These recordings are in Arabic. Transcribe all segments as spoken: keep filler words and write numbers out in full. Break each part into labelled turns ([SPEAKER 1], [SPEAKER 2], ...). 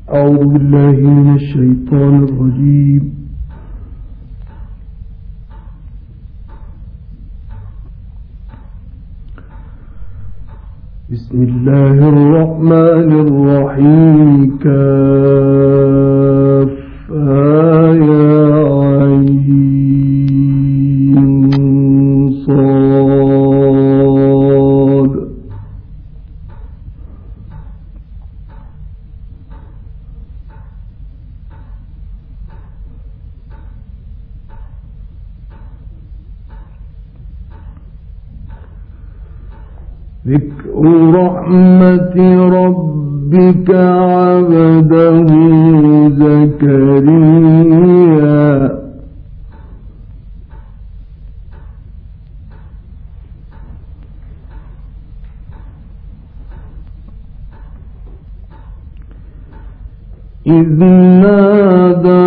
[SPEAKER 1] أعوذ بالله من الشيطان الرجيم. بسم الله الرحمن الرحيم. كافها يا عين صاد. ذكر رحمة ربك عبده زكريا. إذ نادى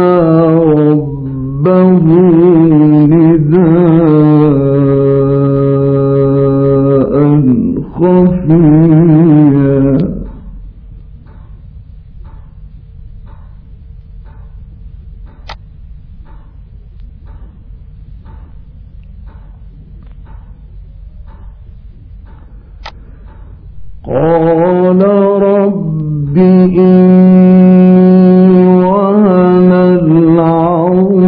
[SPEAKER 1] ربه نداء خفيا. قال رب إني وهن العظم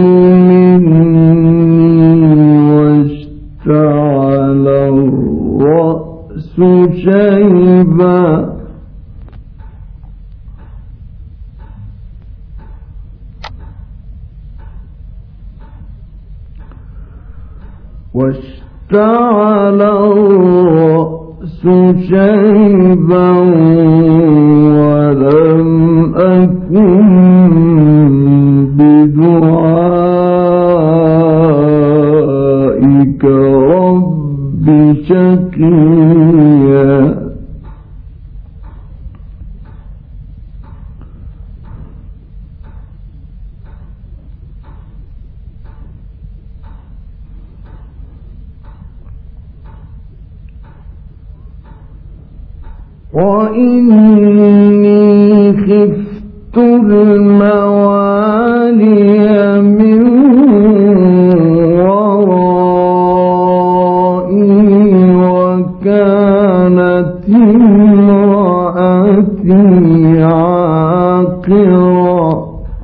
[SPEAKER 1] مني واشتعل الرأس شيبا واشتعل الرأس شيبا ولم أكن بدعائك رب شقيا. وإني خفت الموالي من ورائي وكانت امرأتي عاقرا.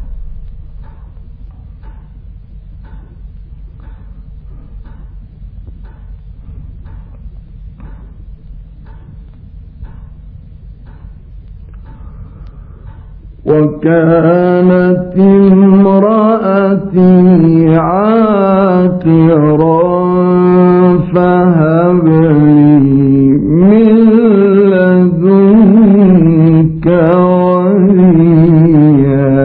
[SPEAKER 1] وكانت امرأتي عاقرا فهب لي من لدنك وليا.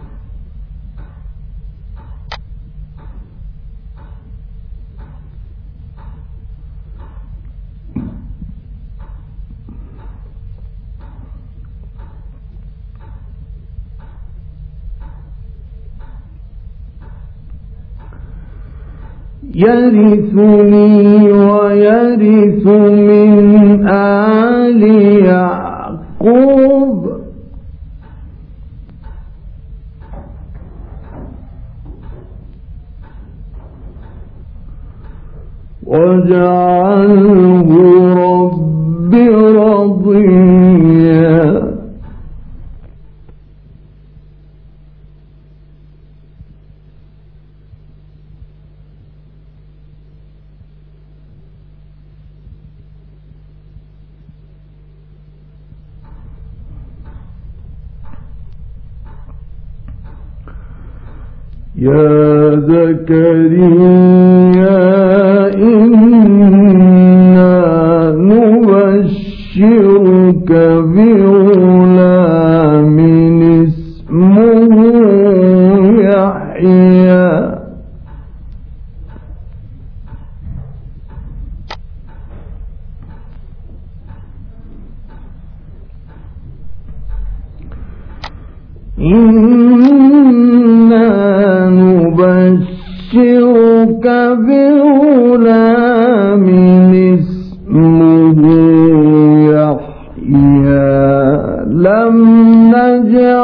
[SPEAKER 1] يرثني ويرث من آل يعقوب واجعله رب رضيا. يا زكريا إنا نبشرك بغلام اسمه يحيى. إنا نبشرك بغلام اسمه يحيى لم نجعل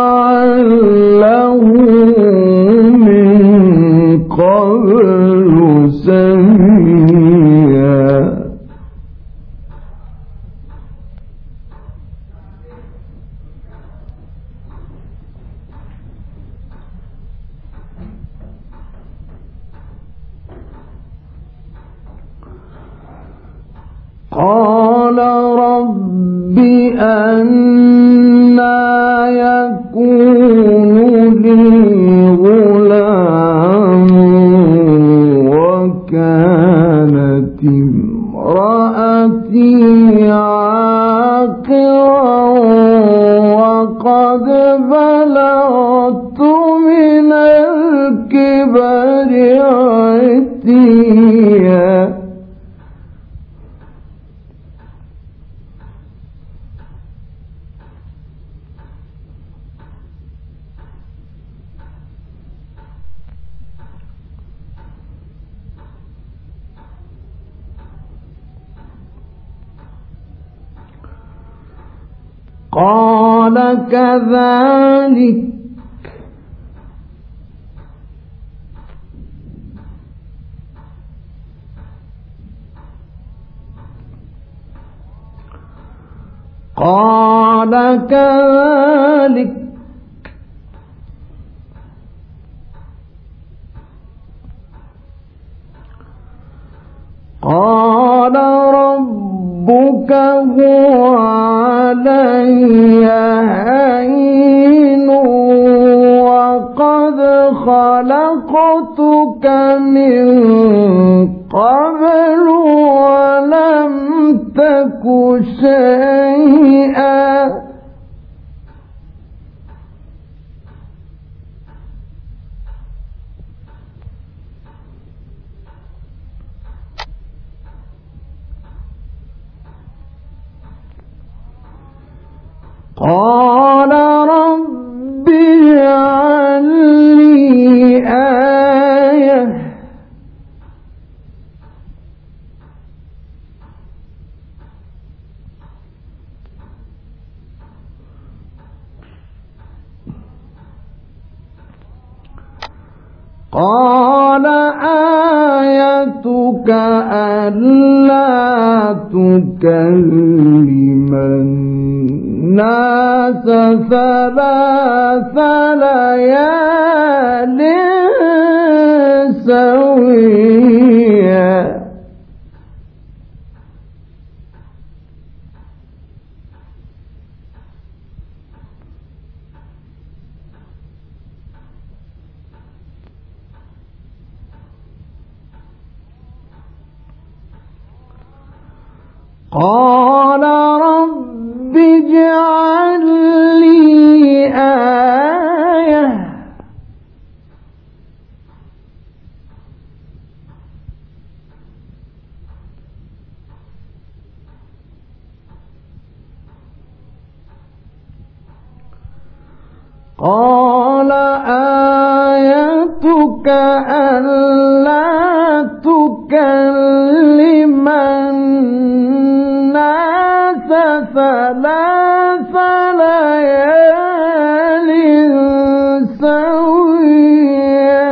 [SPEAKER 2] قال رب أنى يكون لي غلام وكانت امرأتي عاقرا وقد بلغت من الكبر عتيا. قال كذلك قال كذلك قال ربك هو علي هين وقد خلقتك من قبل ولم تك شيئا. قال رب اجعل لي آية قال آيتك ألا تكلم الناس ثلاث ليال سويا. قال رب اجعل لي آية قال آيتك ألا تكلم الناس ثلاث ليال سويا.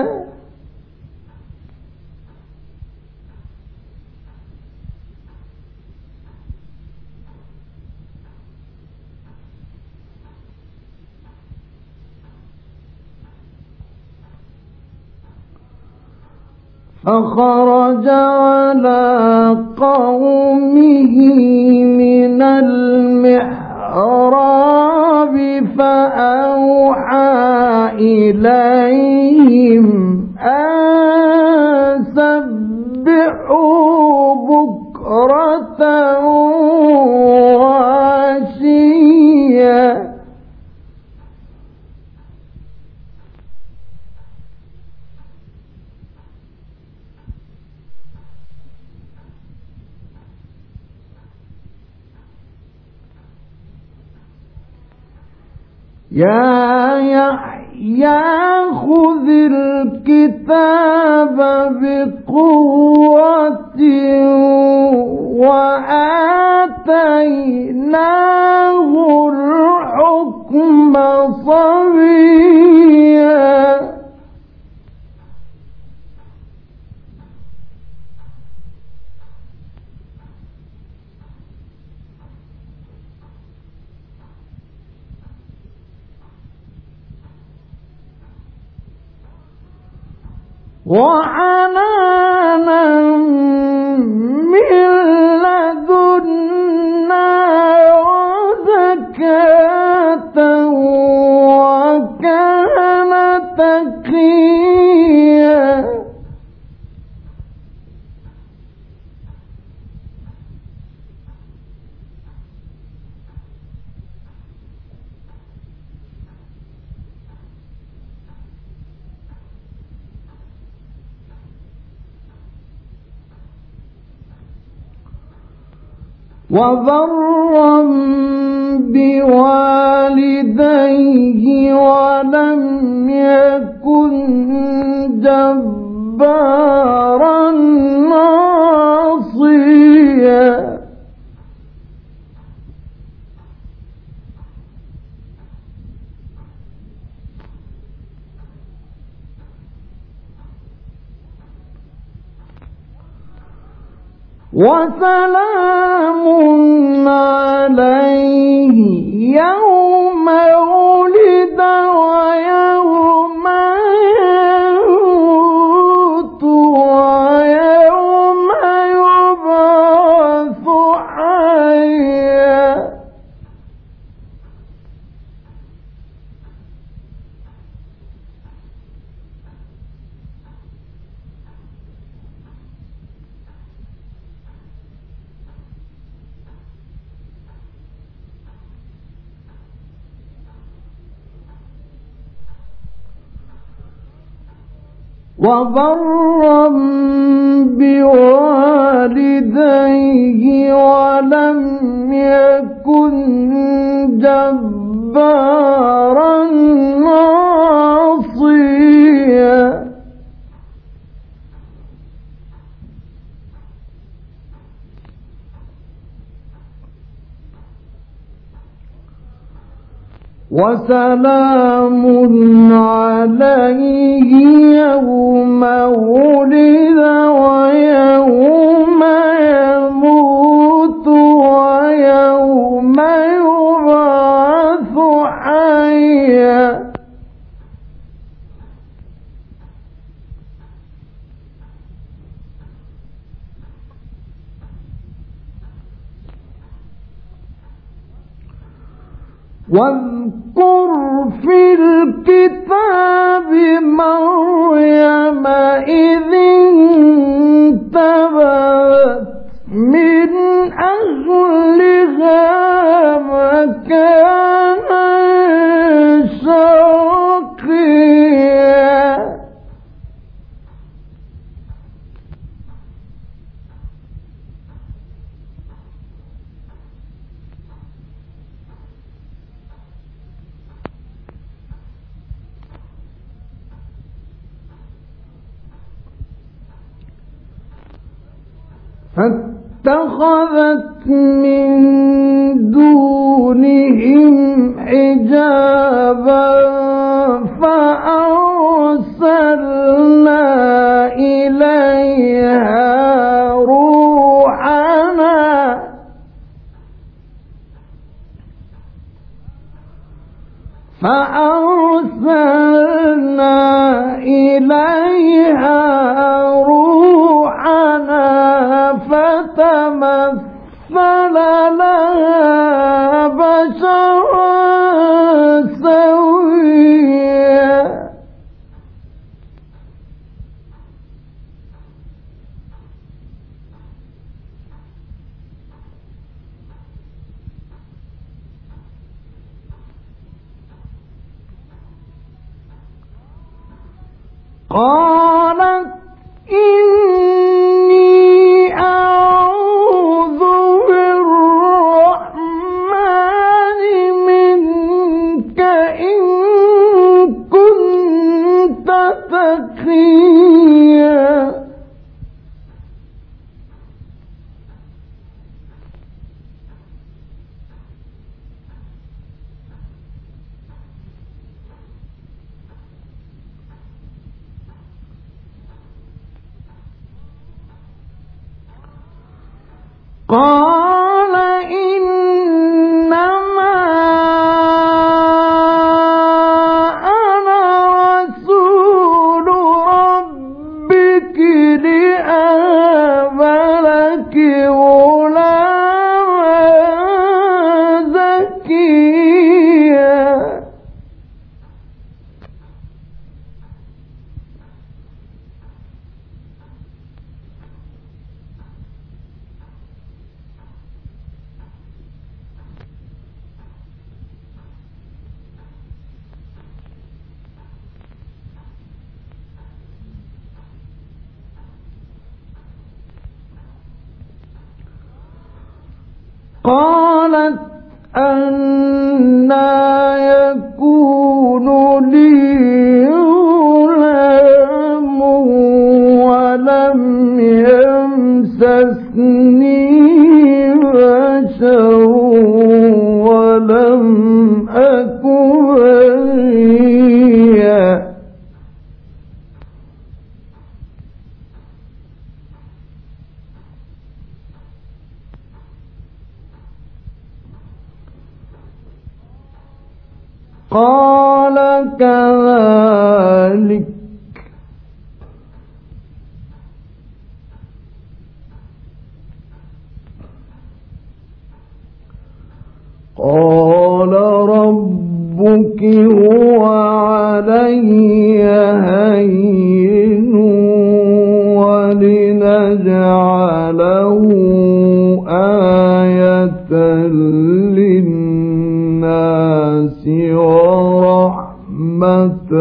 [SPEAKER 2] فخرج على قومه من المحراب فأوحى إليهم أن سبحوا بكرة وعشيا. يا يحيى خذ الكتاب بقوة وآتيناه الحكم صبيا. وحنانا من لدنا وبرا بوالديه ولم يكن جبارا عصيا. وسلام عليه يوم ولد ويوم يموت ويوم يبعث حيا. وبرا بوالديه ولم يكن جبارا عصيا. وسلام عليه يوم ولد ويوم يموت ويوم يبعث حيا. واذكر في الكتاب مريم إذ انتبذت من أهلها مكانا شرقيا. فاتخذت من دونهم حجابا فأرسلنا إليها روحنا فأرسلنا إليها روحنا فتمثل لها بشرا سويا. قالت إني أعوذ بالرحمن منك إن كنت تقيا. قالت أنى يكون لي غلام ولم يمسسني بشر ولم أك بغيا قال كذلك قال ربك هو علي هين ولنجعله آية للناس ورحمة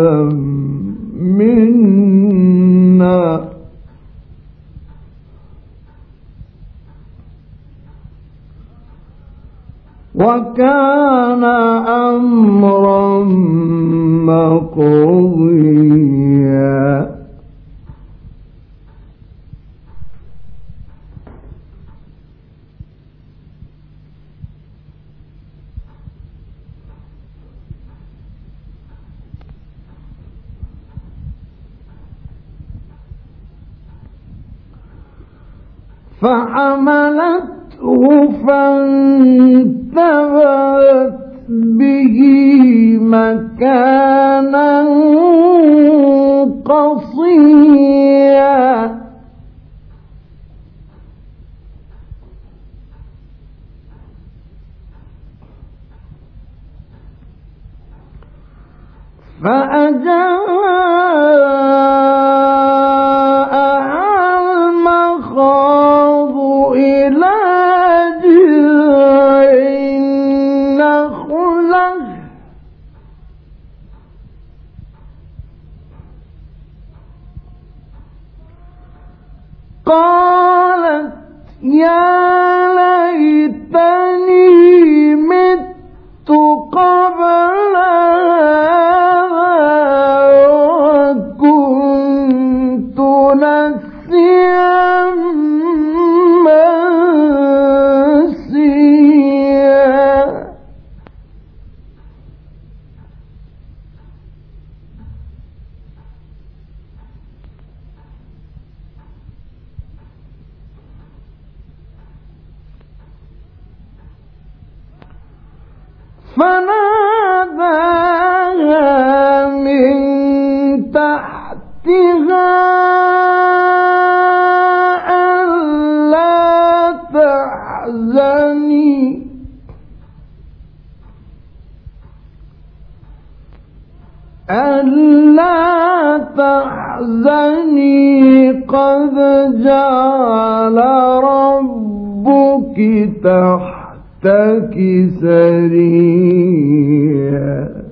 [SPEAKER 2] منا وكان أمرا مقضيا فحملته فانتبذت به مكانا قصيا فأجاءها المخاض إلى جذع النخلة قالت يا ليتني مت قبل وكنت نسيا منسيا فناداها من تحتها ألا تحزني ألا تحزني قد جعل ربك تحتك سريا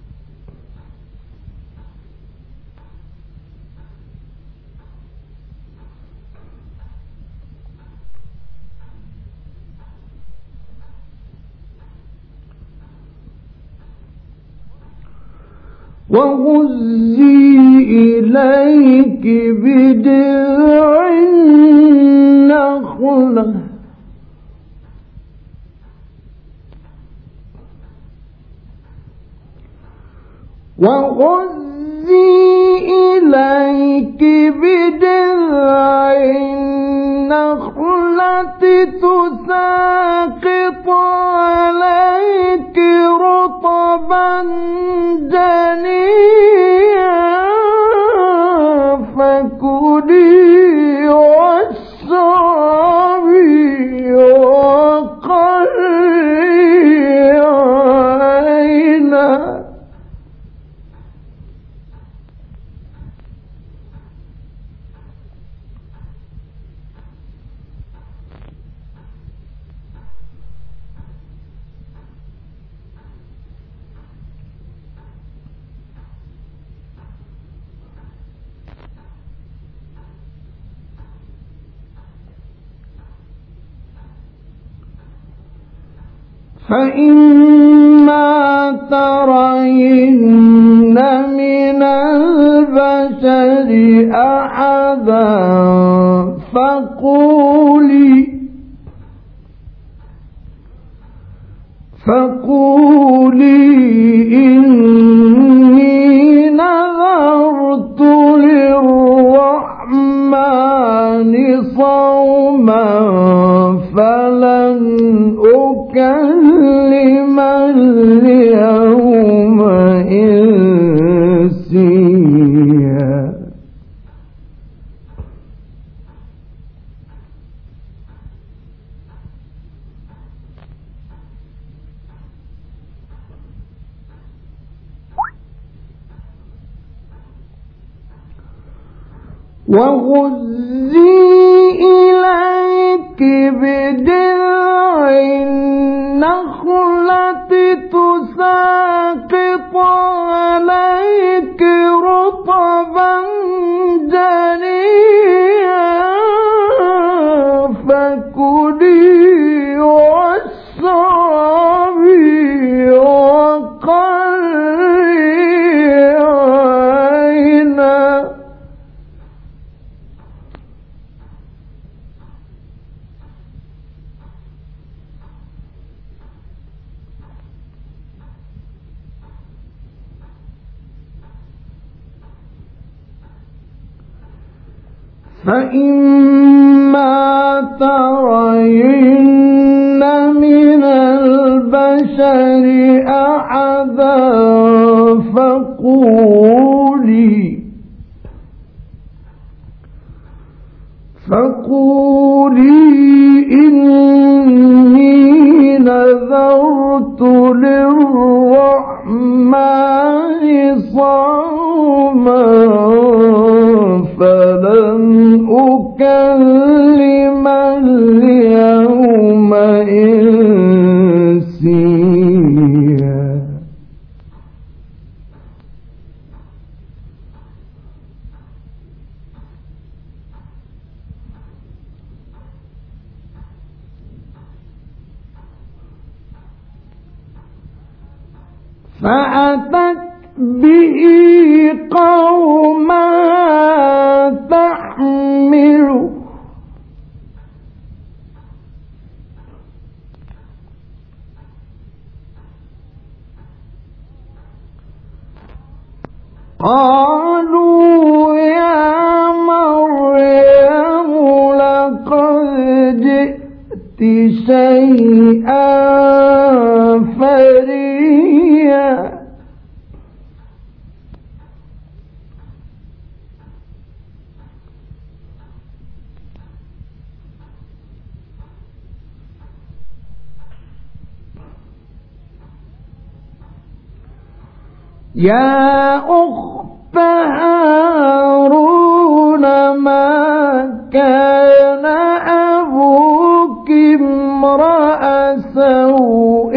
[SPEAKER 2] وهزي إليك بجذع النخلة وهزي إليك بجذع النخلة تساقط عليك رطبا جنيا فكلي واشربي وقري عينا فإما ترين من البشر أحدا فقولي فقولي إني نذرت للرحمن صوما فلن أكلم اليوم إنسيا. وهزي إليك بجذع النخلة تساقط عليك رطبا جنيا فكلي واشربي وقري عينا. فإما ترين من البشر أحدا فقولي فقولي إني نذرت للرحمن صوما فلن أكلم اليوم إنسيا. فأتت به قوما تحمله قالوا يا مريم لقد جئت شيئا فريا. يا أخت هارون ما كان أبوك امرأ سوء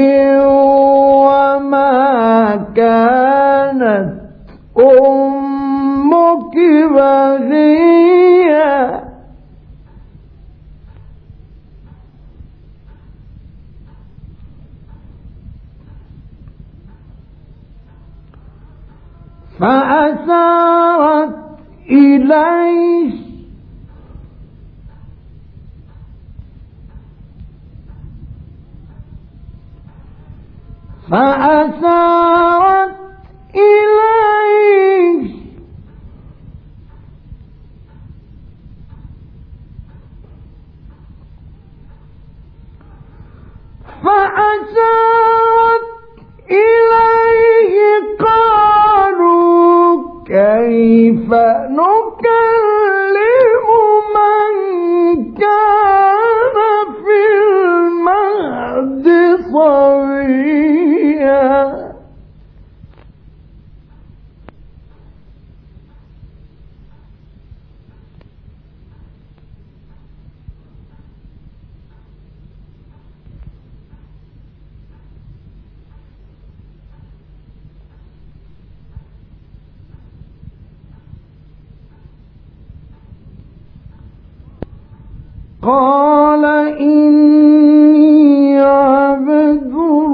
[SPEAKER 2] وما كانت أمك بغيا. فأشارت إليه فأشارت إليه فأشارت إليه قالوا كيف نكلم من كان في المهد صبيا. قال إني عبد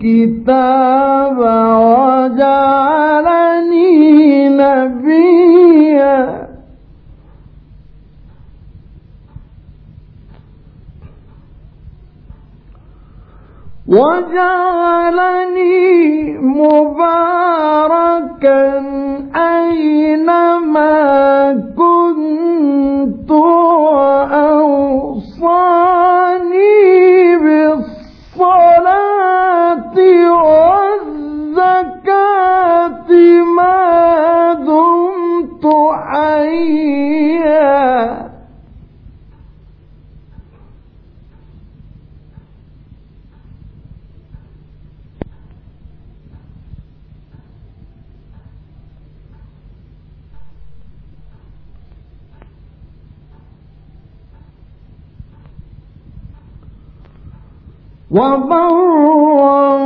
[SPEAKER 2] الكتاب وجعلني نبيا وجعلني مباركا أينما كنت وأوصاني بالصلاة والزكاة ما دمت حيا وبرا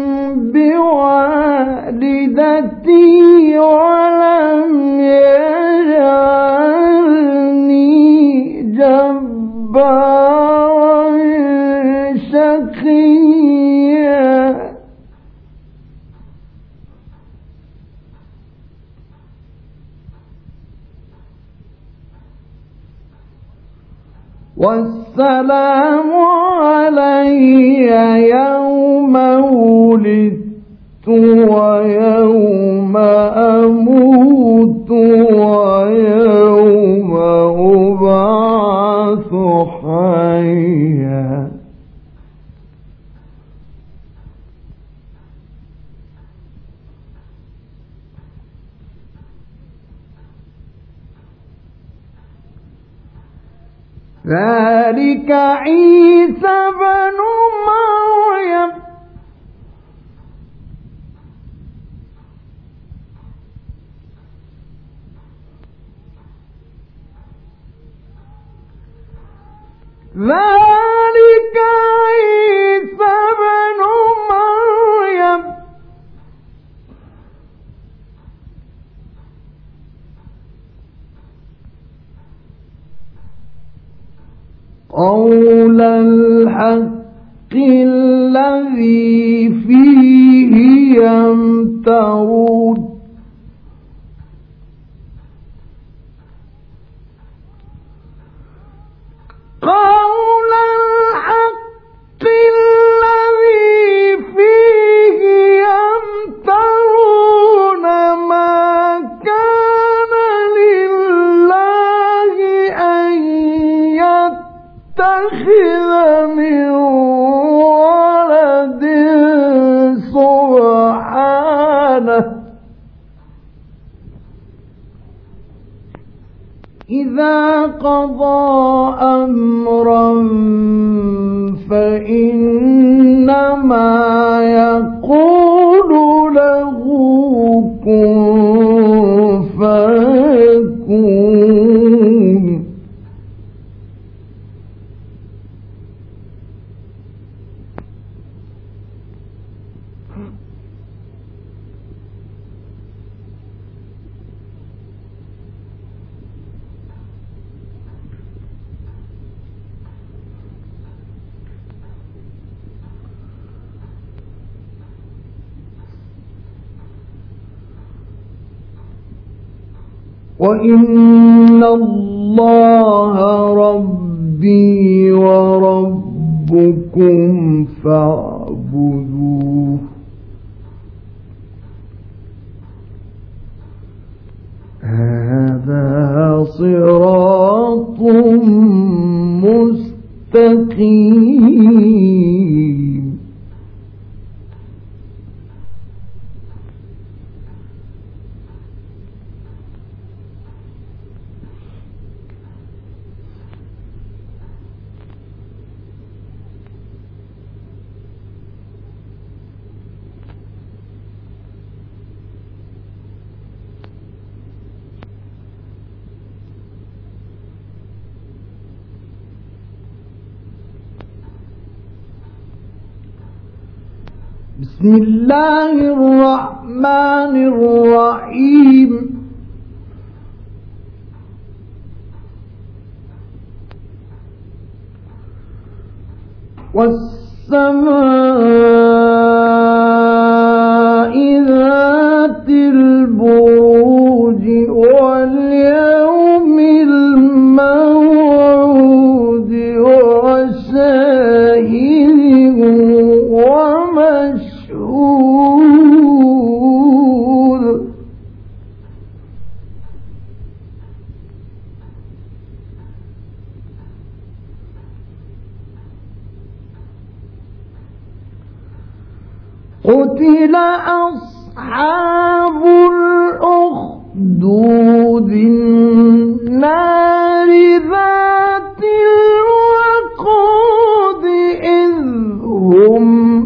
[SPEAKER 2] بوالدتي ولم يجعلني جبارا شقيا والسلام علي يوم ولدت ويوم أموت ويوم أبعث حيا ذلك عيسى بن مريم ذلك عيسى بن مريم قول الحق الذي فيه يمترون قول الحق الذي فيه يمترون ما كان لله أن يتخذ من ولد سبحانه إذا قضى أمرا فإنما يقول له كن فيكون وإن الله ربي وربكم فاعبدوه هذا صراط مستقيم بسم الله الرحمن الرحيم والسماء قتل أصحاب الأخدود النار ذات الوقود إذ هم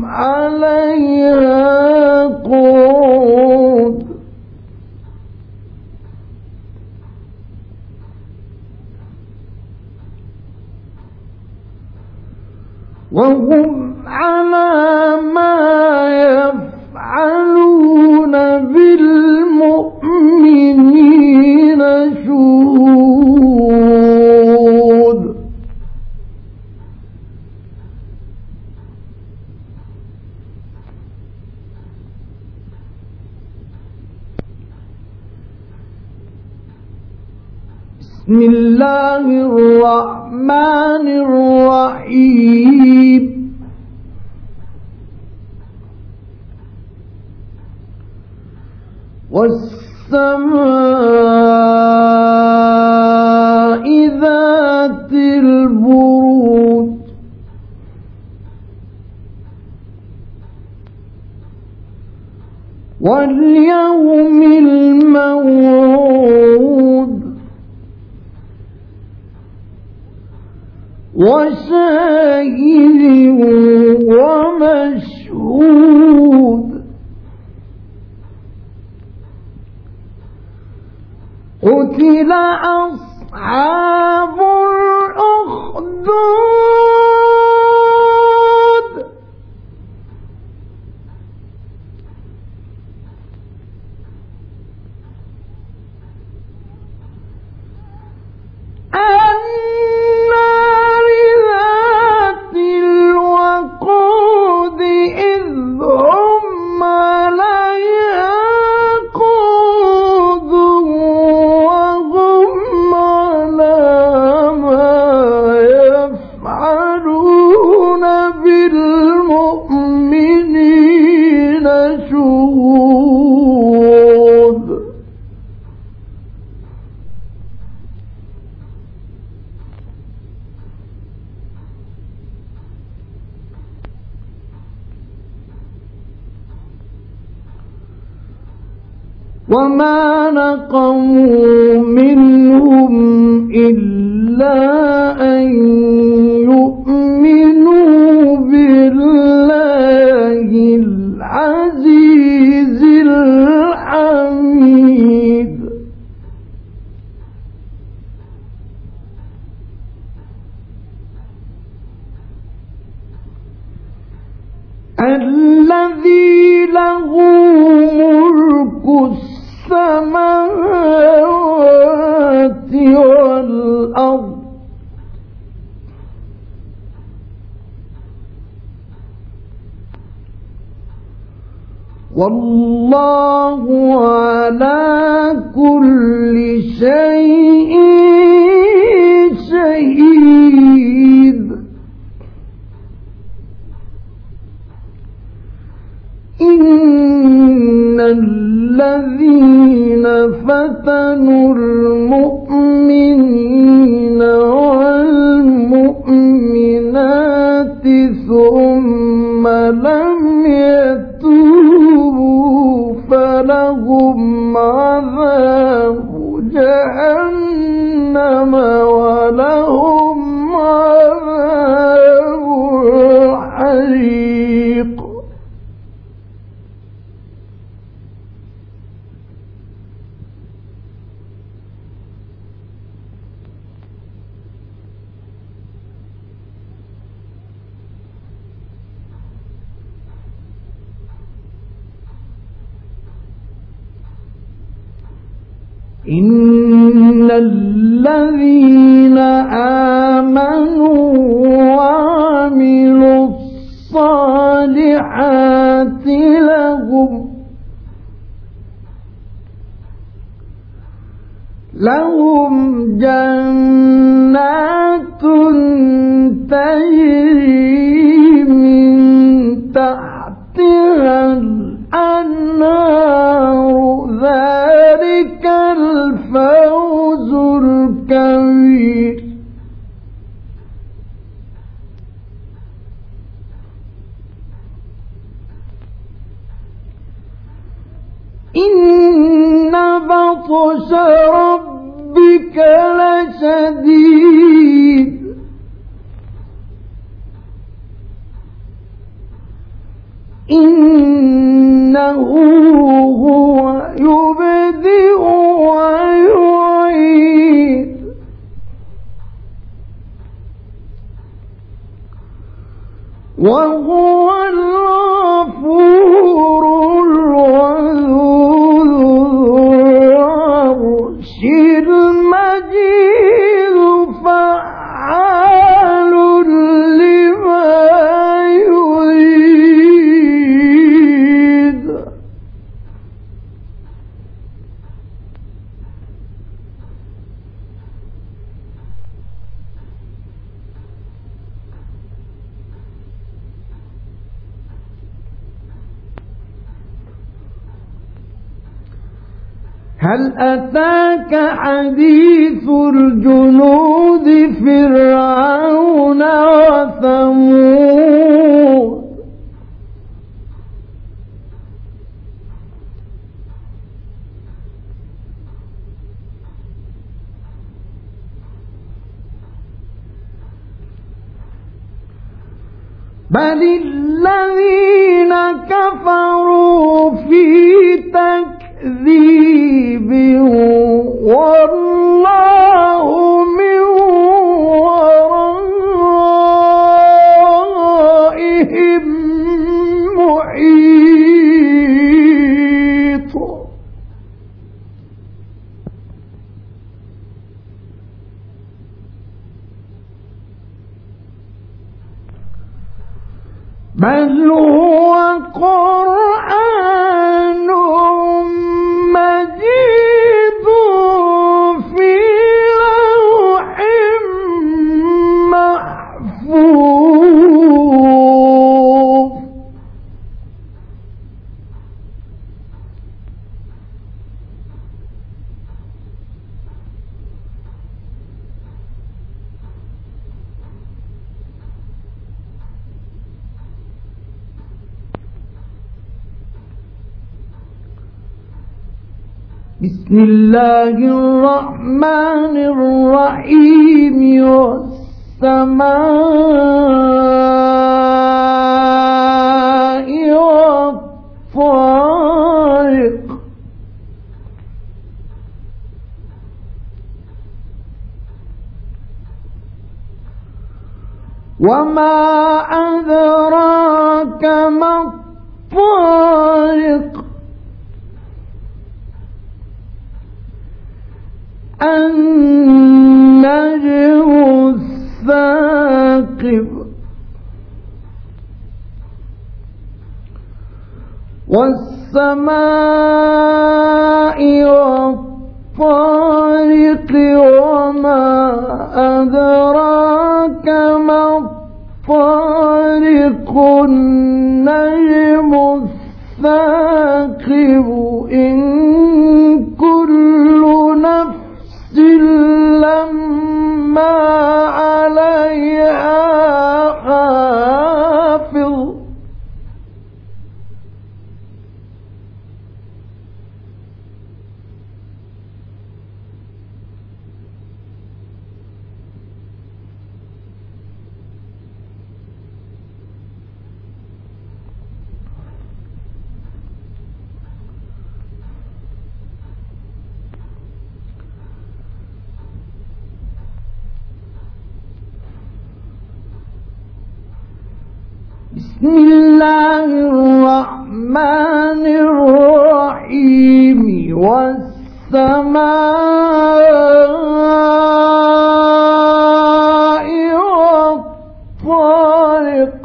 [SPEAKER 2] عليها قعود وهم على ما يفعلون بالمؤمنين شهود بسم الله الرحمن الرحيم والسماء ذات البروج واليوم الموعود وشاهد ومشهود قتل أصحاب الأخدود النار ذات الوقود إذ هم عليها قعود وهم على ما يفعلون بالمؤمنين شهود وما نقموا منهم إلا أن يؤمنوا بالله العزيز الحميد الذي له ملك السماوات والأرض والله على كل شيء شهيد إن الذين فتنوا المؤمنين والمؤمنات ثم لم يتوبوا فلهم عذاب جهنم ولهم عذاب الحريق إن الذين آمنوا وعملوا الصالحات لهم لهم جنات تجري من تحتها الأنهار ذلك الفوز الكبير إن بطش ربك لشديد إنه هو يبدئ ويعيد وهو الغفور العرش المجيد فعال لما يريد هل أتاك حديث الجنود فرعون وثمود بل الذين كفروا في تكذيب والله من ورائهم محيط بل هو قرآن مجيد في لوح محفوظ بسم الله الرحمن الرحيم والسماء والطارق وما أدراك ما الطارق النجم الثاقب والسماء والطارق وما أدراك ما الطارق النجم الثاقب إن كل نفس لما عليها حافظ بسم الله الرحمن الرحيم والسماء والطارق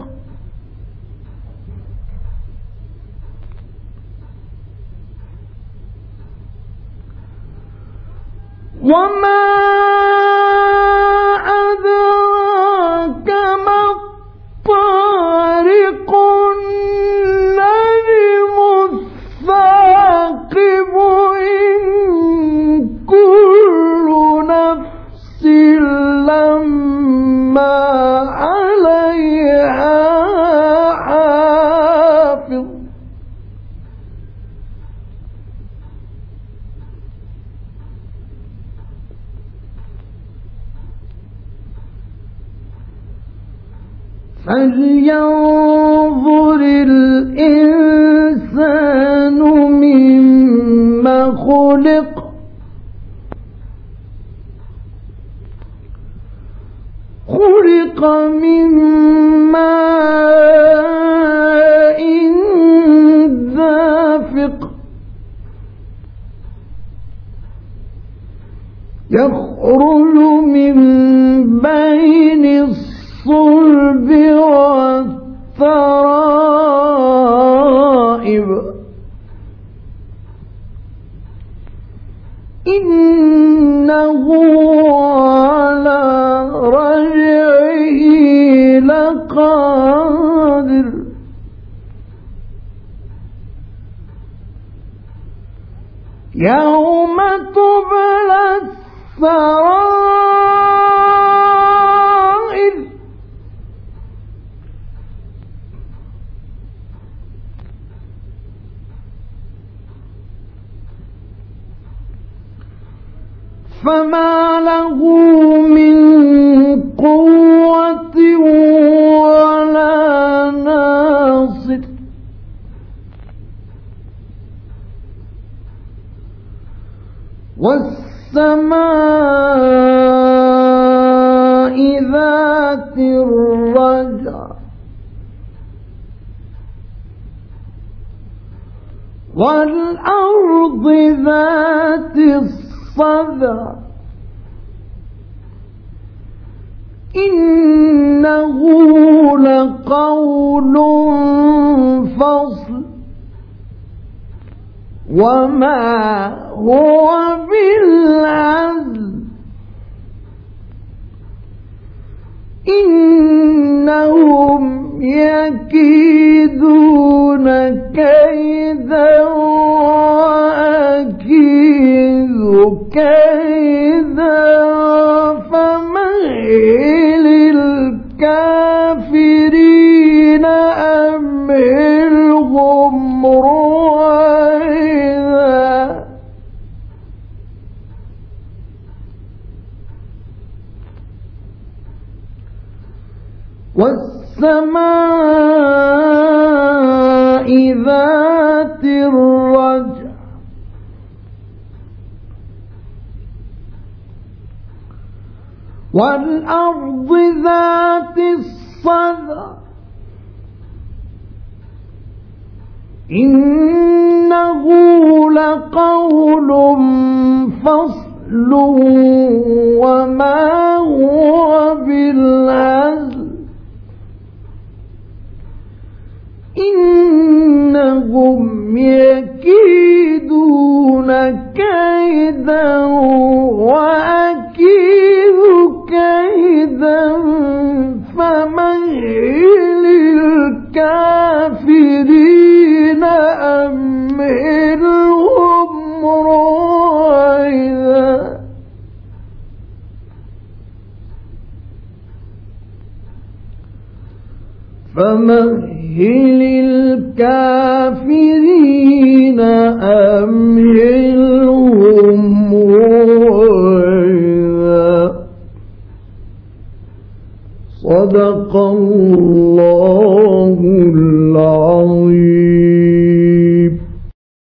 [SPEAKER 2] وما أدراك ما الطارق النجم الثاقب إن كل نفس لما عليها حافظ فلينظر الإنسان مما خلق خلق من ماء دافق يخرج من بين الصلب والترائب إنه على رجعه لقادر يوم تبلى السرائر فما له من قوة ولا ناصر والسماء ذات الرجع والأرض ذات الصدع إنه لقول فصل وما هو بالعزل إنهم يكيدون كيدا وأكيد كيدا فمهل الكافرين أمهلهم رويدا والسماء ذات الرجع والأرض ذات الصدع إنه لقول فصل وما هو بالهزل إنهم يكيدون كيدا وأكيد كيدا فمهل الكافرين أمهلهم رويدا فمهل الكافرين أمهلهم رويدا صدق الله